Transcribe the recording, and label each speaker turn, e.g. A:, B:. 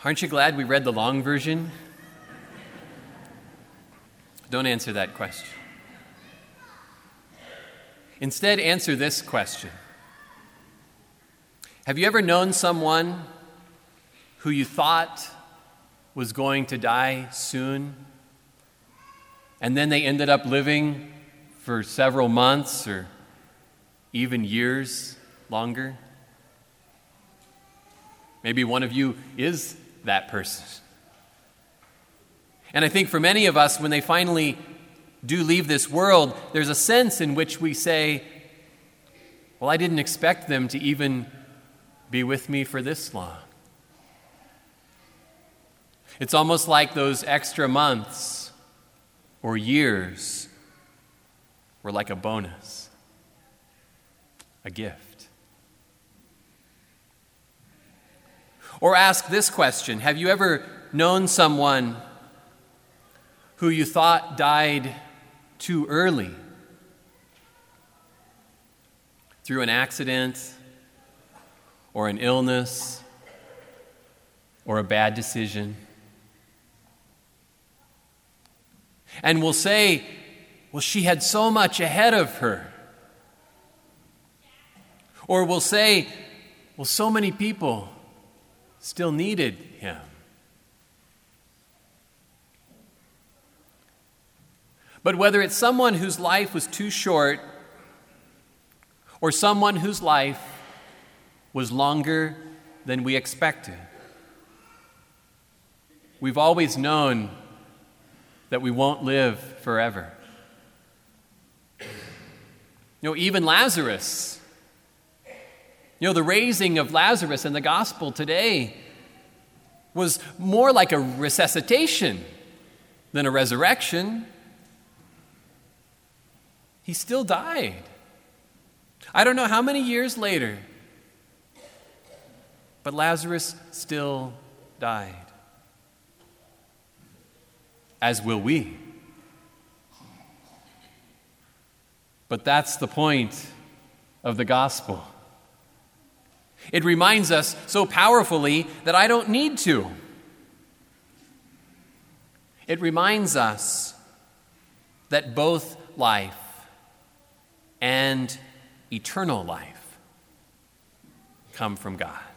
A: Aren't you glad we read the long version? Don't answer that question. Instead, answer this question. Have you ever known someone who you thought was going to die soon, and then they ended up living for several months or even years longer? Maybe one of you is that person. And I think for many of us, when they finally do leave this world, there's a sense in which we say, well, I didn't expect them to even be with me for this long. It's almost like those extra months or years were like a bonus, a gift. Or ask this question: have you ever known someone who you thought died too early through an accident or an illness or a bad decision? And we'll say, well, she had so much ahead of her. Or we'll say, well, so many people still needed him. But whether it's someone whose life was too short or someone whose life was longer than we expected, we've always known that we won't live forever. Even Lazarus, the raising of Lazarus in the gospel today was more like a resuscitation than a resurrection. He still died. I don't know how many years later, but Lazarus still died. As will we. But that's the point of the gospel. It reminds us so powerfully that I don't need to. It reminds us that both life and eternal life come from God.